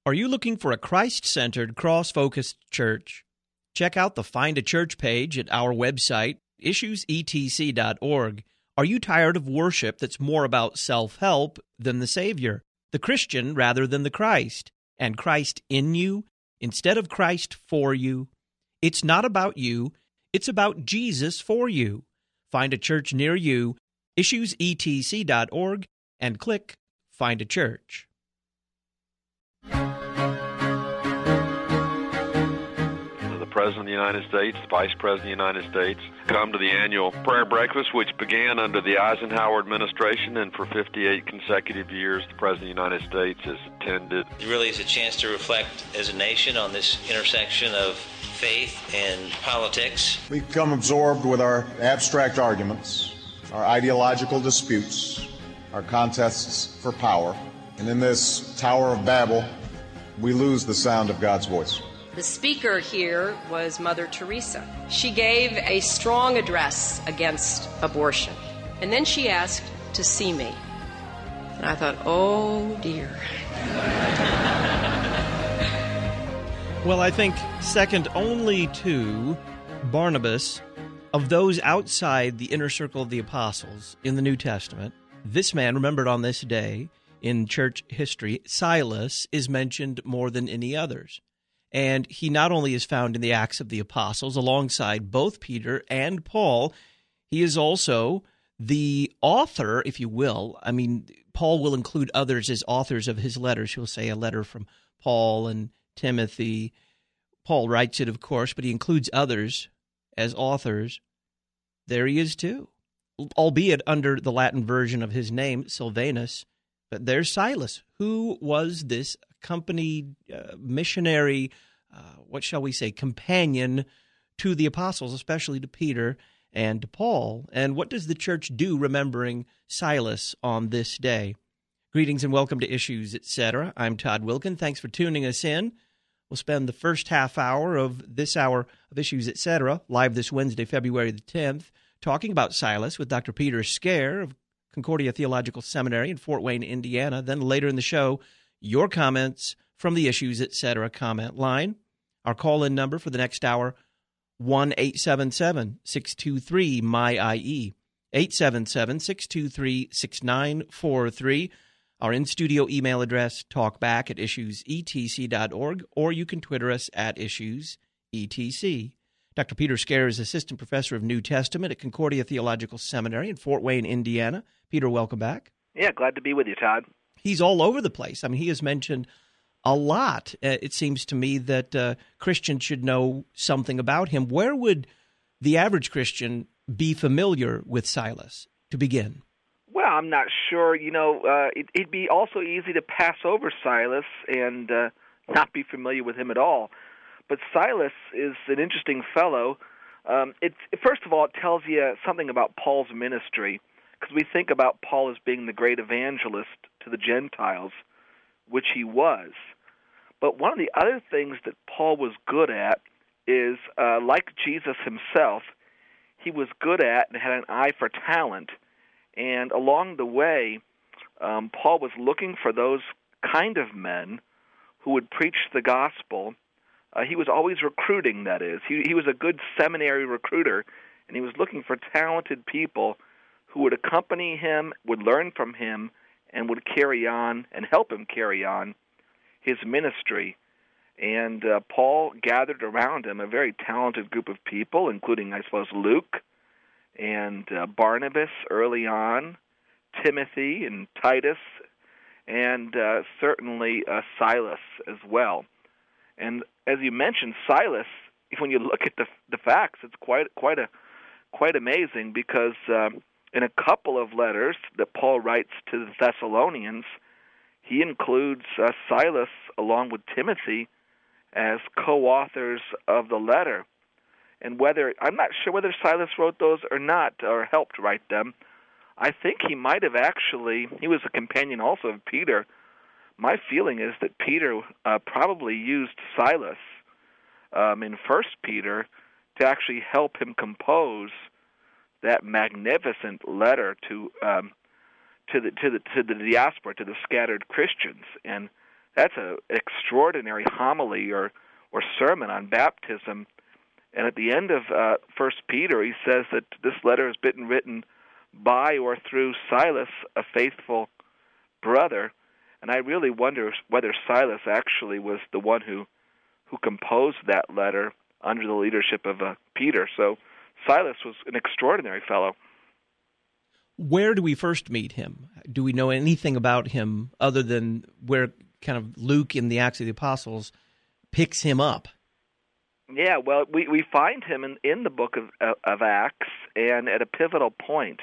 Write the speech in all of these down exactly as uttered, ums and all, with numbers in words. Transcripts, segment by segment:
Are you looking for a Christ-centered, cross-focused church? Check out the Find a Church page at our website, issues e t c dot org. Are you tired of worship that's more about self-help than the Savior, the Christian rather than the Christ, and Christ in you instead of Christ for you? It's not about you, it's about Jesus for you. Find a church near you, issues e t c dot org, and click Find a Church. The President of the United States, the Vice President of the United States, come to the annual prayer breakfast, which began under the Eisenhower administration, and for fifty-eight consecutive years, the President of the United States has attended. It really is a chance to reflect as a nation on this intersection of faith and politics. We become absorbed with our abstract arguments, our ideological disputes, our contests for power, and in this Tower of Babel, we lose the sound of God's voice. The speaker here was Mother Teresa. She gave a strong address against abortion, and then she asked to see me. And I thought, oh dear. Well, I think second only to Barnabas, of those outside the inner circle of the apostles in the New Testament, this man, remembered on this day in church history, Silas, is mentioned more than any others. And he not only is found in the Acts of the Apostles alongside both Peter and Paul, he is also the author, if you will. I mean, Paul will include others as authors of his letters. He'll say a letter from Paul and Timothy. Paul writes it, of course, but he includes others as authors. There he is, too, albeit under the Latin version of his name, Silvanus. But there's Silas. Who was this company, uh, missionary, uh, what shall we say, companion to the apostles, especially to Peter and to Paul? And what does the church do remembering Silas on this day? Greetings and welcome to Issues, et cetera. I'm Todd Wilkin. Thanks for tuning us in. We'll spend the first half hour of this hour of Issues, et cetera, live this Wednesday, February the tenth, talking about Silas with Doctor Peter Scare of Concordia Theological Seminary in Fort Wayne, Indiana. Then later in the show, your comments from the Issues, et cetera comment line. Our call-in number for the next hour, one eight seven seven, six two three, M Y I E, eight seven seven, six two three, six nine four three. Our in-studio email address, talkback at issues e t c dot org, or you can Twitter us at issues e t c. Doctor Peter Scare is Assistant Professor of New Testament at Concordia Theological Seminary in Fort Wayne, Indiana. Peter, welcome back. Yeah, glad to be with you, Todd. He's all over the place. I mean, he has mentioned a lot. Uh, it seems to me that uh, Christians should know something about him. Where would the average Christian be familiar with Silas to begin? Well, I'm not sure. You know, uh, it, it'd be also easy to pass over Silas and uh, not be familiar with him at all. But Silas is an interesting fellow. Um, it's, first of all, it tells you something about Paul's ministry, because we think about Paul as being the great evangelist to the Gentiles, which he was. But one of the other things that Paul was good at is, uh, like Jesus himself, he was good at and had an eye for talent. And along the way, um, Paul was looking for those kind of men who would preach the gospel. Uh, he was always recruiting, that is. He, he was a good seminary recruiter, and he was looking for talented people who would accompany him, would learn from him, and would carry on and help him carry on his ministry. And uh, Paul gathered around him a very talented group of people, including, I suppose, Luke and uh, Barnabas early on, Timothy and Titus, and uh, certainly uh, Silas as well. And as you mentioned, Silas, when you look at the the facts, it's quite quite a quite amazing, because uh, in a couple of letters that Paul writes to the Thessalonians, he includes uh, Silas along with Timothy as co-authors of the letter. And whether I'm not sure whether Silas wrote those or not, or helped write them. I think he might have actually. He was a companion also of Peter. My feeling is that Peter uh, probably used Silas um, in First Peter to actually help him compose that magnificent letter to um, to the to the to the diaspora, to the scattered Christians. And that's a extraordinary homily or or sermon on baptism. And at the end of uh, First Peter, he says that this letter has been written by or through Silas, a faithful brother. And I really wonder whether Silas actually was the one who, who composed that letter under the leadership of uh, Peter. So Silas was an extraordinary fellow. Where do we first meet him? Do we know anything about him other than where kind of Luke in the Acts of the Apostles picks him up? Yeah, well, we, we find him in, in the book of, uh, of Acts, and at a pivotal point,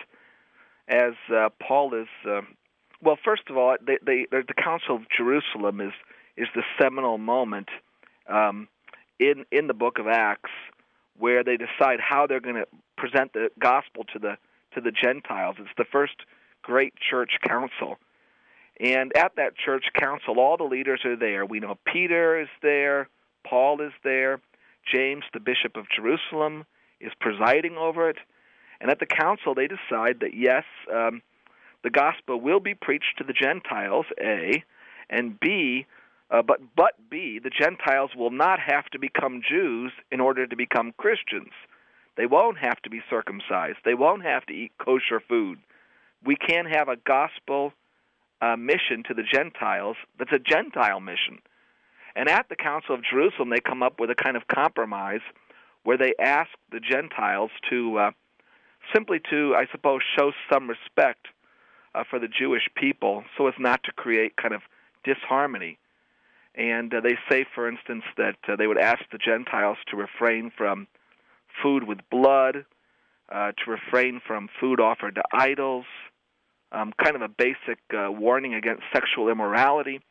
as uh, Paul is, uh, well, first of all, they, they, the Council of Jerusalem is is the seminal moment um, in in the book of Acts, where they decide how they're going to present the gospel to the to the Gentiles. It's the first great church council, and at that church council, all the leaders are there. We know Peter is there, Paul is there. James, the Bishop of Jerusalem, is presiding over it. And at the council, they decide that, yes, um, the gospel will be preached to the Gentiles, A, and B, uh, but, but B, the Gentiles will not have to become Jews in order to become Christians. They won't have to be circumcised. They won't have to eat kosher food. We can have a gospel uh, mission to the Gentiles that's a Gentile mission. And at the Council of Jerusalem, they come up with a kind of compromise where they ask the Gentiles to uh, simply to, I suppose, show some respect uh, for the Jewish people so as not to create kind of disharmony. And uh, they say, for instance, that uh, they would ask the Gentiles to refrain from food with blood, uh, to refrain from food offered to idols, um, kind of a basic uh, warning against sexual immorality.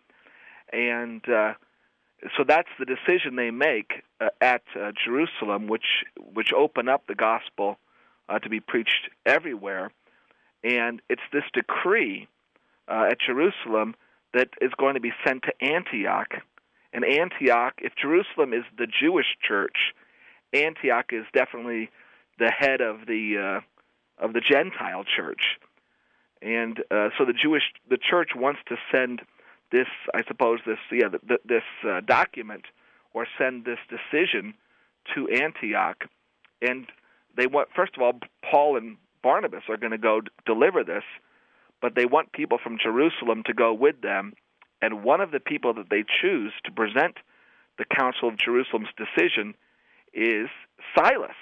And uh, so that's the decision they make uh, at uh, Jerusalem, which which open up the gospel uh, to be preached everywhere. And it's this decree uh, at Jerusalem that is going to be sent to Antioch. And Antioch, if Jerusalem is the Jewish church, Antioch is definitely the head of the uh, of the Gentile church. And uh, so the Jewish the church wants to send this, I suppose, this yeah, the, this uh, document, or send this decision to Antioch, and they want, first of all, Paul and Barnabas are going to go d- deliver this, but they want people from Jerusalem to go with them, and one of the people that they choose to present the Council of Jerusalem's decision is Silas.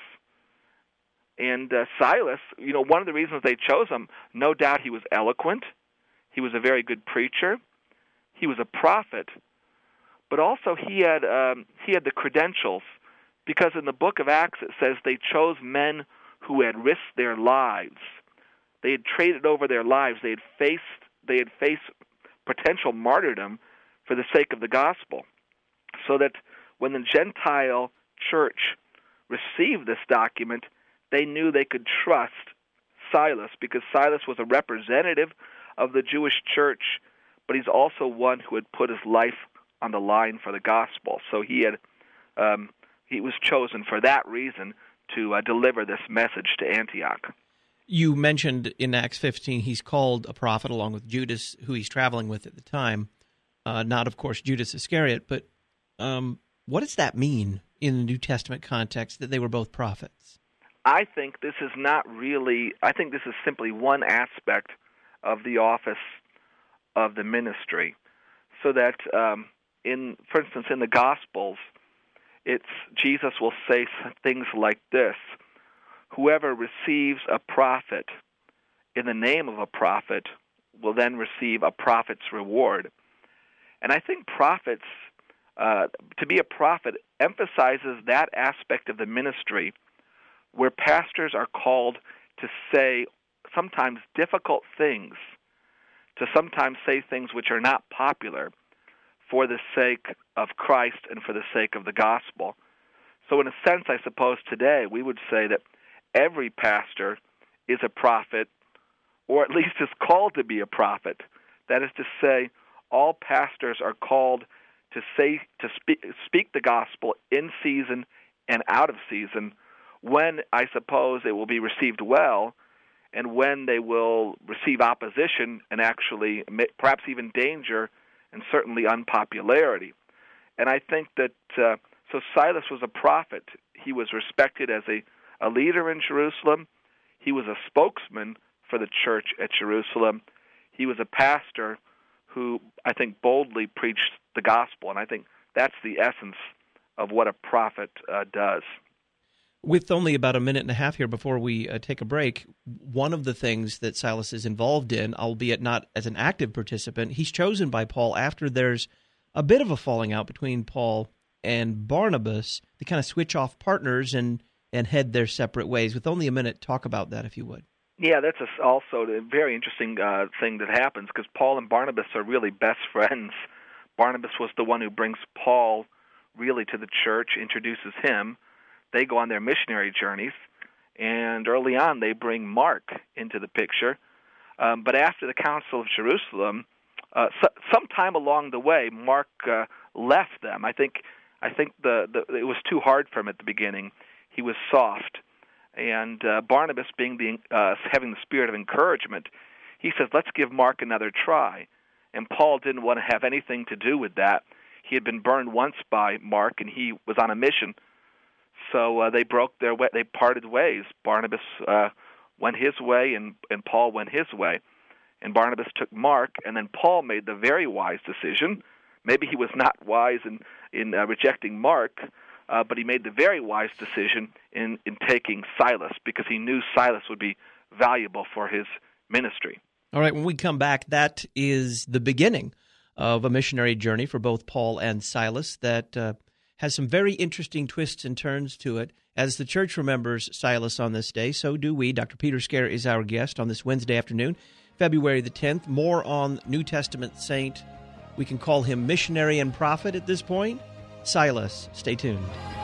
And uh, Silas, you know, one of the reasons they chose him, no doubt he was eloquent, he was a very good preacher, he was a prophet, but also he had um, he had the credentials, because in the book of Acts it says they chose men who had risked their lives. They had traded over their lives. They had faced they had faced potential martyrdom for the sake of the gospel. So that when the Gentile church received this document, they knew they could trust Silas, because Silas was a representative of the Jewish church, but he's also one who had put his life on the line for the gospel. So he had um, he was chosen for that reason to uh, deliver this message to Antioch. You mentioned in Acts fifteen he's called a prophet along with Judas, who he's traveling with at the time. Uh, not, of course, Judas Iscariot, but um, what does that mean in the New Testament context, that they were both prophets? I think this is not really, I think this is simply one aspect of the office of the ministry. So that, um, in, for instance, in the Gospels, it's Jesus will say things like this: whoever receives a prophet in the name of a prophet will then receive a prophet's reward. And I think prophets, uh, to be a prophet, emphasizes that aspect of the ministry where pastors are called to say sometimes difficult things, to sometimes say things which are not popular for the sake of Christ and for the sake of the gospel. So in a sense, I suppose today we would say that every pastor is a prophet, or at least is called to be a prophet. That is to say, all pastors are called to say to speak, speak the gospel in season and out of season, when I suppose it will be received well, and when they will receive opposition and actually perhaps even danger and certainly unpopularity. And I think that, uh, so Silas was a prophet. He was respected as a, a leader in Jerusalem. He was a spokesman for the church at Jerusalem. He was a pastor who, I think, boldly preached the gospel, and I think that's the essence of what a prophet uh, does. With only about a minute and a half here before we uh, take a break, one of the things that Silas is involved in, albeit not as an active participant, he's chosen by Paul after there's a bit of a falling out between Paul and Barnabas. They kind of switch off partners and, and head their separate ways. With only a minute, talk about that, if you would. Yeah, that's a, also a very interesting uh, thing that happens, because Paul and Barnabas are really best friends. Barnabas was the one who brings Paul really to the church, introduces him. They go on their missionary journeys, and early on they bring Mark into the picture. Um, but after the Council of Jerusalem, uh, so, sometime along the way, Mark uh, left them. I think I think the, the it was too hard for him at the beginning. He was soft, and uh, Barnabas, being the uh, having the spirit of encouragement, he says, "Let's give Mark another try." And Paul didn't want to have anything to do with that. He had been burned once by Mark, and he was on a mission. So uh, they broke their way. They parted ways. Barnabas uh, went his way, and, and Paul went his way. And Barnabas took Mark, and then Paul made the very wise decision. Maybe he was not wise in in uh, rejecting Mark, uh, but he made the very wise decision in, in taking Silas, because he knew Silas would be valuable for his ministry. All right, when we come back, that is the beginning of a missionary journey for both Paul and Silas that uh, has some very interesting twists and turns to it. As the church remembers Silas on this day, so do we. Doctor Peter Scare is our guest on this Wednesday afternoon, February the tenth. More on New Testament saint. We can call him missionary and prophet at this point. Silas. Stay tuned.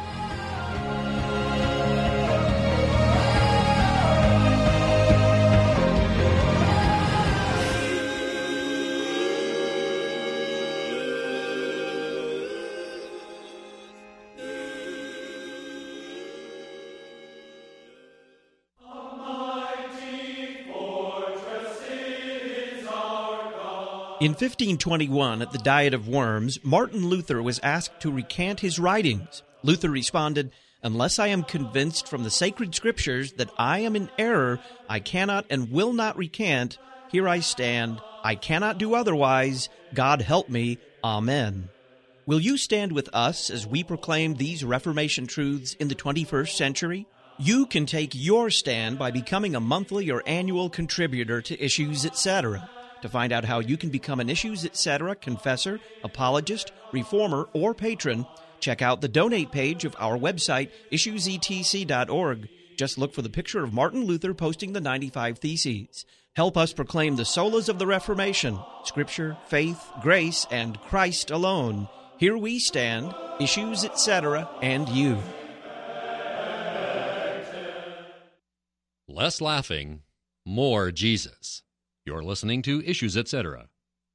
In fifteen twenty-one, at the Diet of Worms, Martin Luther was asked to recant his writings. Luther responded, "Unless I am convinced from the sacred scriptures that I am in error, I cannot and will not recant. Here I stand. I cannot do otherwise. God help me. Amen." Will you stand with us as we proclaim these Reformation truths in the twenty-first century? You can take your stand by becoming a monthly or annual contributor to Issues, et cetera. To find out how you can become an Issues, et cetera confessor, apologist, reformer, or patron, check out the donate page of our website, issues e t c dot org. Just look for the picture of Martin Luther posting the ninety-five Theses. Help us proclaim the solas of the Reformation, Scripture, faith, grace, and Christ alone. Here we stand, Issues, et cetera, and you. Less laughing, more Jesus. You're listening to Issues, et cetera.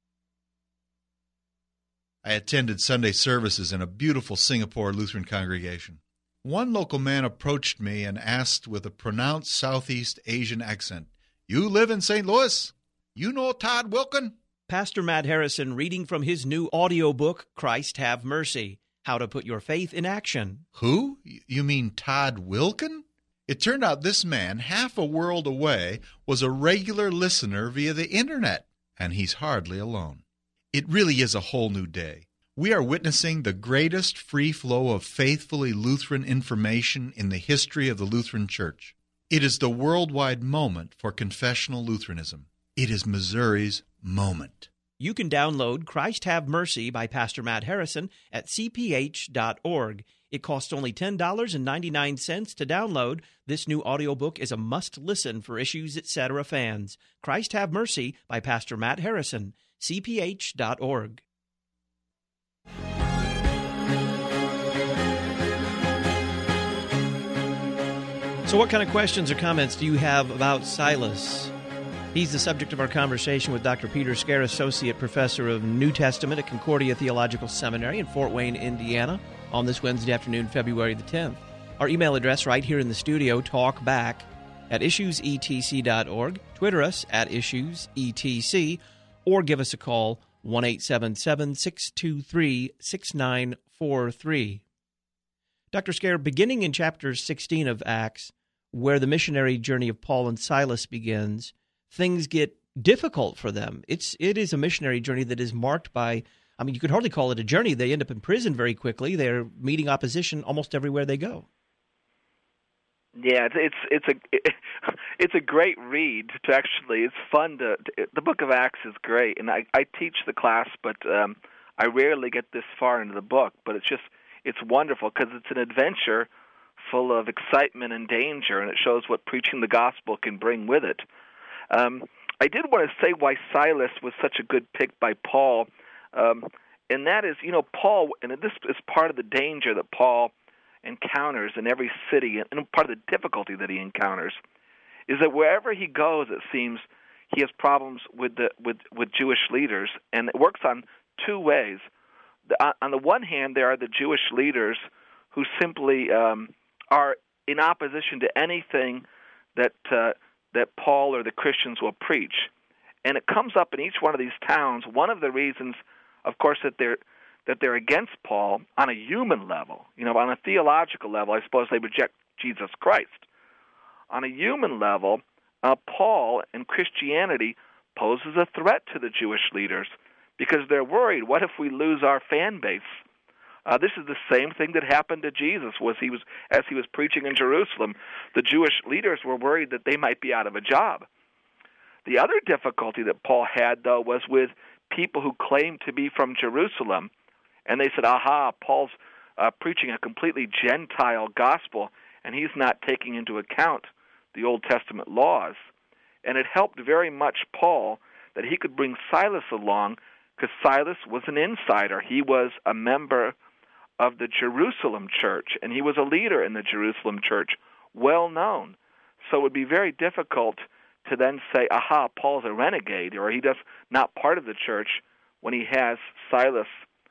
I attended Sunday services in a beautiful Singapore Lutheran congregation. One local man approached me and asked with a pronounced Southeast Asian accent, "You live in Saint Louis? You know Todd Wilken?" Pastor Matt Harrison reading from his new audiobook, Christ Have Mercy, How to Put Your Faith in Action. Who? You mean Todd Wilken? It turned out this man, half a world away, was a regular listener via the internet, and he's hardly alone. It really is a whole new day. We are witnessing the greatest free flow of faithfully Lutheran information in the history of the Lutheran Church. It is the worldwide moment for confessional Lutheranism. It is Missouri's moment. You can download Christ Have Mercy by Pastor Matt Harrison at c p h dot org. It costs only ten dollars and ninety-nine cents to download. This new audiobook is a must-listen for Issues, et cetera fans. Christ Have Mercy by Pastor Matt Harrison, c p h dot org. So what kind of questions or comments do you have about Silas? He's the subject of our conversation with Doctor Peter Scare, Associate Professor of New Testament at Concordia Theological Seminary in Fort Wayne, Indiana, on this Wednesday afternoon, February the tenth. Our email address right here in the studio, talkback at issues e t c dot org. Twitter us at issues e t c, or give us a call one eight seven seven, six two three, six nine four three. Doctor Scare, beginning in chapter sixteen of Acts, where the missionary journey of Paul and Silas begins, things get difficult for them. It's it is a missionary journey that is marked by, I mean, you could hardly call it a journey. They end up in prison very quickly. They're meeting opposition almost everywhere they go. Yeah, it's it's a it's a great read. To actually, it's fun to. The Book of Acts is great, and I, I teach the class, but um, I rarely get this far into the book. But it's just it's wonderful because it's an adventure full of excitement and danger, and it shows what preaching the gospel can bring with it. Um, I did want to say why Silas was such a good pick by Paul, um, and that is, you know, Paul, and this is part of the danger that Paul encounters in every city, and part of the difficulty that he encounters is that wherever he goes, it seems he has problems with the with, with Jewish leaders, and it works on two ways. The, on the one hand, there are the Jewish leaders who simply um, are in opposition to anything that uh, that Paul or the Christians will preach, and it comes up in each one of these towns. One of the reasons, of course, that they're that they're against Paul on a human level, you know, on a theological level, I suppose they reject Jesus Christ. On a human level, uh, Paul and Christianity poses a threat to the Jewish leaders because they're worried, what if we lose our fan base? Uh, this is the same thing that happened to Jesus was he was as he was preaching in Jerusalem. The Jewish leaders were worried that they might be out of a job. The other difficulty that Paul had, though, was with people who claimed to be from Jerusalem. And they said, aha, Paul's uh, preaching a completely Gentile gospel, and he's not taking into account the Old Testament laws. And it helped very much Paul that he could bring Silas along, because Silas was an insider. He was a member of the Jerusalem church, and he was a leader in the Jerusalem church, well known. So it would be very difficult to then say, aha, Paul's a renegade, or he does not part of the church, when he has Silas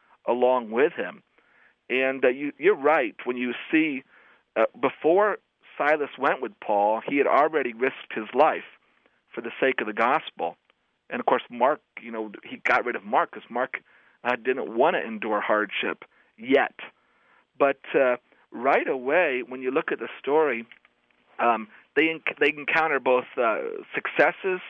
along with him. And uh, you, you're right. When you see, uh, before Silas went with Paul, he had already risked his life for the sake of the gospel. And, of course, Mark, you know, he got rid of Mark because Mark uh, didn't want to endure hardship yet. But uh, right away, when you look at the story, um, they they encounter both uh, successes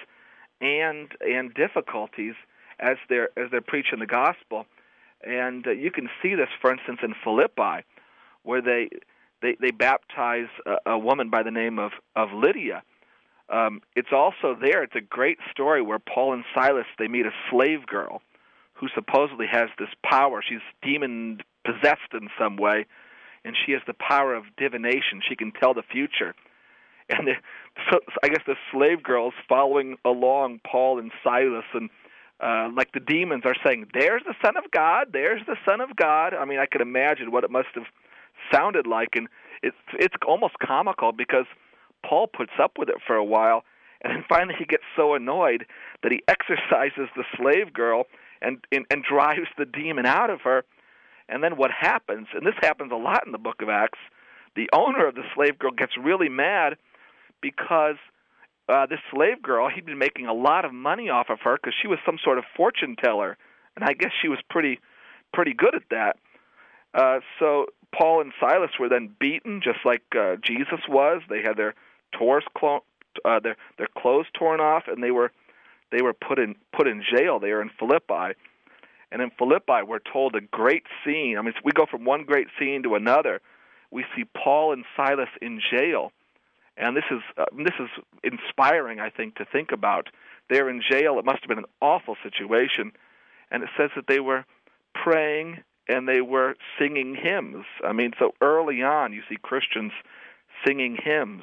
and and difficulties as they're as they're preaching the gospel. And uh, you can see this, for instance, in Philippi, where they they, they baptize a, a woman by the name of, of Lydia. Um, it's also there, it's a great story where Paul and Silas, they meet a slave girl who supposedly has this power. She's demon-possessed in some way, and she has the power of divination. She can tell the future. And the, so I guess the slave girl's following along Paul and Silas, and Uh, like the demons are saying, there's the Son of God, there's the Son of God. I mean, I could imagine what it must have sounded like, and it's it's almost comical because Paul puts up with it for a while, and then finally he gets so annoyed that he exorcises the slave girl and, and, and drives the demon out of her. And then what happens, and this happens a lot in the book of Acts, the owner of the slave girl gets really mad because Uh, this slave girl, he'd been making a lot of money off of her because she was some sort of fortune teller, and I guess she was pretty pretty good at that. Uh, so Paul and Silas were then beaten, just like uh, Jesus was. They had their tors clo- uh, their their clothes torn off, and they were they were put in put in jail. They were in Philippi, and in Philippi, we're told a great scene. I mean, we go from one great scene to another. We see Paul and Silas in jail. And this is uh, this is inspiring, I think, to think about. They're in jail. It must have been an awful situation. And it says that they were praying and they were singing hymns. I mean, so early on you see Christians singing hymns.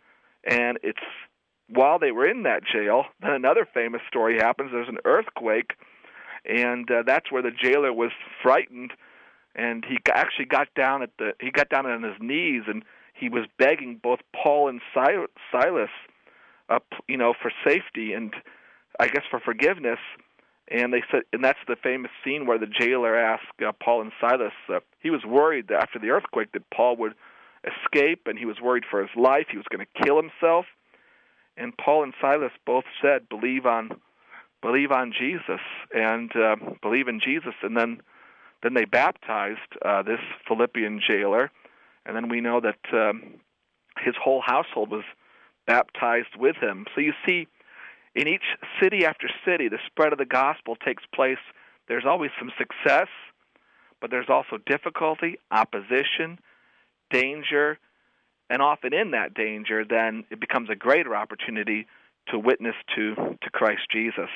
And it's while they were in that jail, then another famous story happens. There's an earthquake, and uh, that's where the jailer was frightened, and he actually got down at the he got down on his knees, and he was begging both Paul and Silas, uh, you know, for safety and I guess for forgiveness. And they said, and that's the famous scene where the jailer asked uh, Paul and Silas. Uh, he was worried that after the earthquake that Paul would escape, and he was worried for his life. He was going to kill himself. And Paul and Silas both said, "Believe on, believe on Jesus and uh, believe in Jesus. And then, then they baptized uh, this Philippian jailer, and then we know that um, his whole household was baptized with him. So you see, in each city after city, the spread of the gospel takes place. There's always some success, but there's also difficulty, opposition, danger, and often in that danger, then it becomes a greater opportunity to witness to, to Christ Jesus.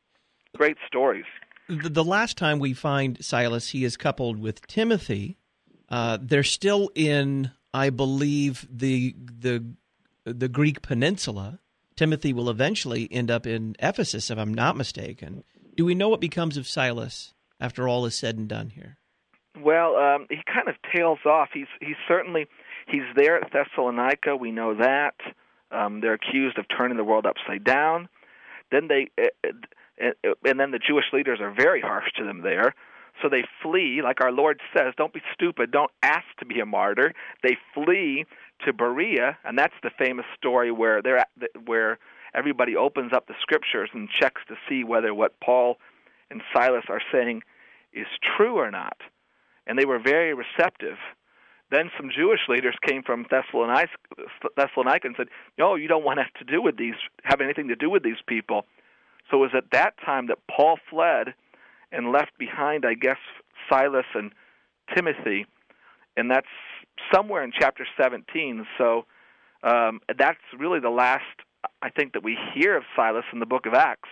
Great stories. The, the last time we find Silas, he is coupled with Timothy. Uh, they're still in, I believe, the the the Greek peninsula. Timothy will eventually end up in Ephesus, if I'm not mistaken. Do we know what becomes of Silas after all is said and done here? Well, um, he kind of tails off. He's he's certainly he's there at Thessalonica. We know that. Um, they're accused of turning the world upside down. Then they, uh, uh, and then the Jewish leaders are very harsh to them there. So they flee, like our Lord says, don't be stupid, don't ask to be a martyr. They flee to Berea, and that's the famous story where they're at, where everybody opens up the scriptures and checks to see whether what Paul and Silas are saying is true or not. And they were very receptive. Then some Jewish leaders came from Thessalonica, Thessalonica and said, no, you don't want to have to do with these, have anything to do with these people. So it was at that time that Paul fled and left behind, I guess, Silas and Timothy, and that's somewhere in chapter seventeen. So um, that's really the last, I think, that we hear of Silas in the book of Acts.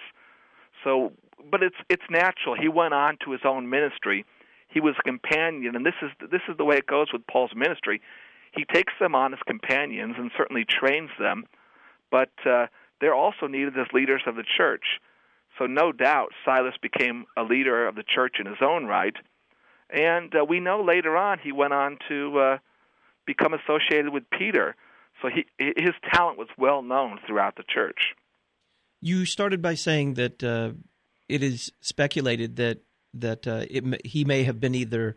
So, but it's it's natural. He went on to his own ministry. He was a companion, and this is this is the way it goes with Paul's ministry. He takes them on as companions and certainly trains them, but uh, they're also needed as leaders of the church. So no doubt Silas became a leader of the church in his own right, and uh, we know later on he went on to uh, become associated with Peter. So he, his talent was well known throughout the church. You started by saying that uh, it is speculated that that uh, it, he may have been either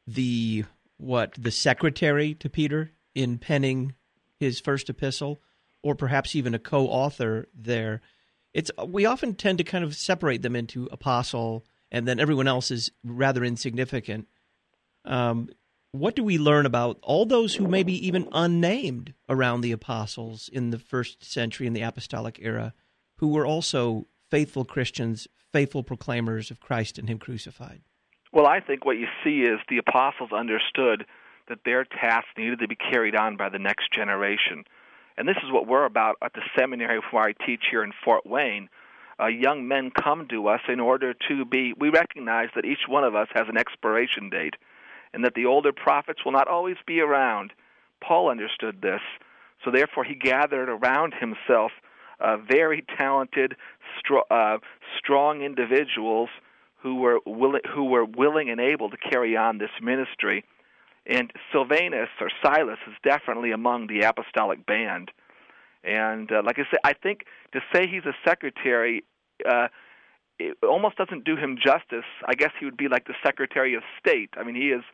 the what the secretary to Peter in penning his first epistle, or perhaps even a co-author there. It's we often tend to kind of separate them into apostle, and then everyone else is rather insignificant. Um, what do we learn about all those who may be even unnamed around the apostles in the first century in the apostolic era, who were also faithful Christians, faithful proclaimers of Christ and Him crucified? Well, I think what you see is the apostles understood that their task needed to be carried on by the next generation. And this is what we're about at the seminary where I teach here in Fort Wayne. Uh, young men come to us in order to be, we recognize that each one of us has an expiration date, and that the older prophets will not always be around. Paul understood this, so therefore he gathered around himself uh, very talented, stro- uh, strong individuals who were willing, who were willing and able to carry on this ministry. And Silvanus, or Silas, is definitely among the apostolic band. And uh, like I said, I think to say he's a secretary, uh, it almost doesn't do him justice. I guess he would be like the Secretary of State. I mean, he is,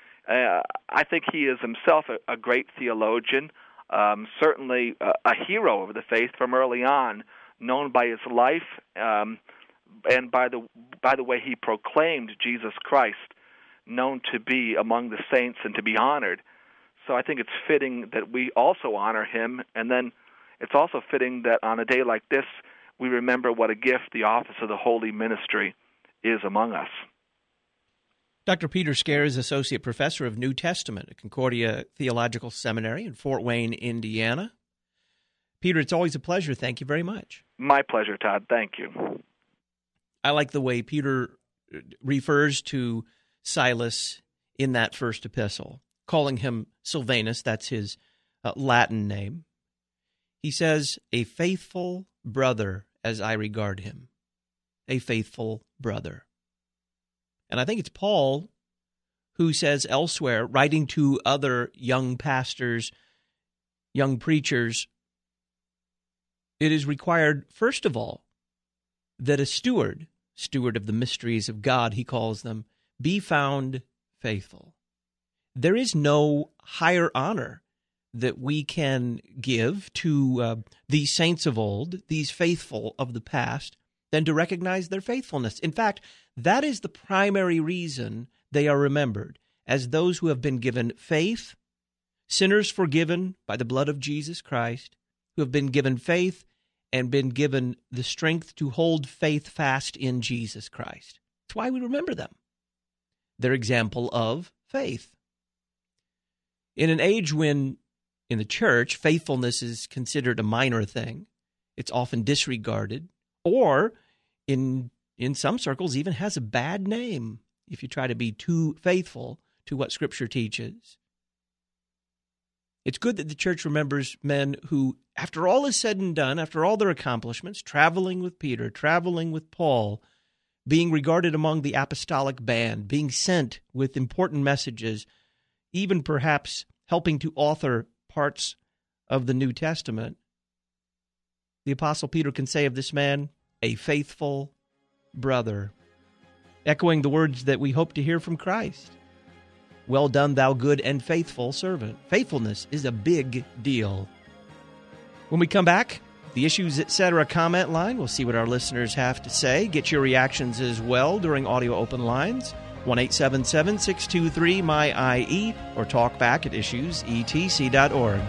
uh, I think he is himself a, a great theologian, um, certainly a, a hero of the faith from early on, known by his life um, and by the by the way he proclaimed Jesus Christ, known to be among the saints and to be honored. So I think it's fitting that we also honor him, and then it's also fitting that on a day like this, we remember what a gift the office of the holy ministry is among us. Doctor Peter Scaer is Associate Professor of New Testament at Concordia Theological Seminary in Fort Wayne, Indiana. Peter, it's always a pleasure. Thank you very much. My pleasure, Todd. Thank you. I like the way Peter refers to Silas in that first epistle, calling him Silvanus. That's his uh, Latin name. He says, a faithful brother as I regard him, a faithful brother. And I think it's Paul who says elsewhere, writing to other young pastors, young preachers, it is required, first of all, that a steward, steward of the mysteries of God, he calls them, be found faithful. There is no higher honor that we can give to uh, these saints of old, these faithful of the past, than to recognize their faithfulness. In fact, that is the primary reason they are remembered as those who have been given faith, sinners forgiven by the blood of Jesus Christ, who have been given faith and been given the strength to hold faith fast in Jesus Christ. That's why we remember them. Their example of faith. In an age when, in the church, faithfulness is considered a minor thing, it's often disregarded, or in in some circles even has a bad name if you try to be too faithful to what Scripture teaches. It's good that the church remembers men who, after all is said and done, after all their accomplishments, traveling with Peter, traveling with Paul, being regarded among the apostolic band, being sent with important messages, even perhaps helping to author parts of the New Testament, the Apostle Peter can say of this man, a faithful brother, echoing the words that we hope to hear from Christ. Well done, thou good and faithful servant. Faithfulness is a big deal. When we come back, the Issues Etc. comment line, we'll see what our listeners have to say. Get your reactions as well during audio open lines. one eight seven seven, six two three, M Y I E or talk back at issues e t c dot org.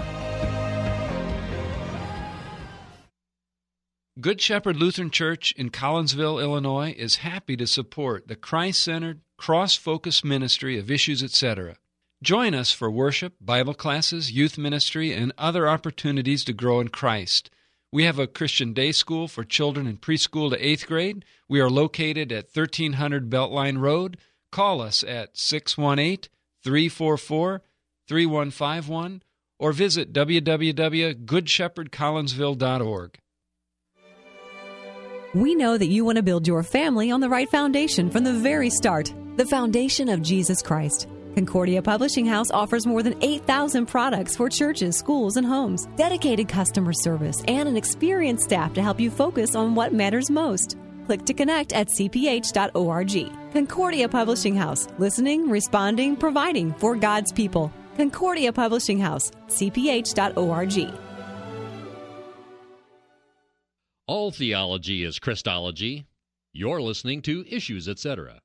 Good Shepherd Lutheran Church in Collinsville, Illinois is happy to support the Christ-centered, cross-focused ministry of Issues Etc. Join us for worship, Bible classes, youth ministry, and other opportunities to grow in Christ. We have a Christian day school for children in preschool to eighth grade. We are located at thirteen hundred Beltline Road. Call us at six one eight, three four four, three one five one or visit w w w dot good shepherd collinsville dot org. We know that you want to build your family on the right foundation from the very start, the foundation of Jesus Christ. Concordia Publishing House offers more than eight thousand products for churches, schools, and homes, dedicated customer service, and an experienced staff to help you focus on what matters most. Click to connect at c p h dot org. Concordia Publishing House, listening, responding, providing for God's people. Concordia Publishing House, c p h dot org. All theology is Christology. You're listening to Issues Etc.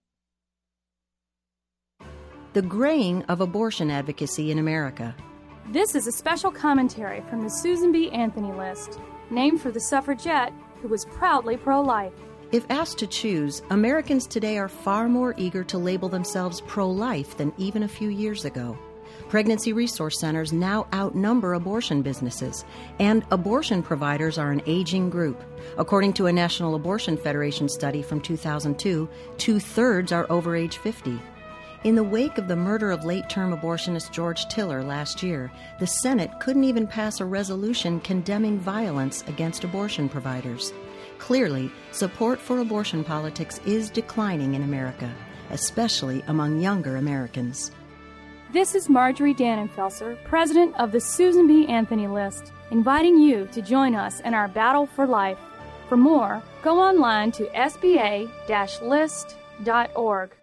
The graying of abortion advocacy in America. This is a special commentary from the Susan B. Anthony list, named for the suffragette who was proudly pro-life. If asked to choose, Americans today are far more eager to label themselves pro-life than even a few years ago. Pregnancy resource centers now outnumber abortion businesses, and abortion providers are an aging group. According to a National Abortion Federation study from two thousand two, two-thirds are over age fifty. In the wake of the murder of late-term abortionist George Tiller last year, the Senate couldn't even pass a resolution condemning violence against abortion providers. Clearly, support for abortion politics is declining in America, especially among younger Americans. This is Marjorie Dannenfelser, president of the Susan B. Anthony List, inviting you to join us in our battle for life. For more, go online to s b a dash list dot org.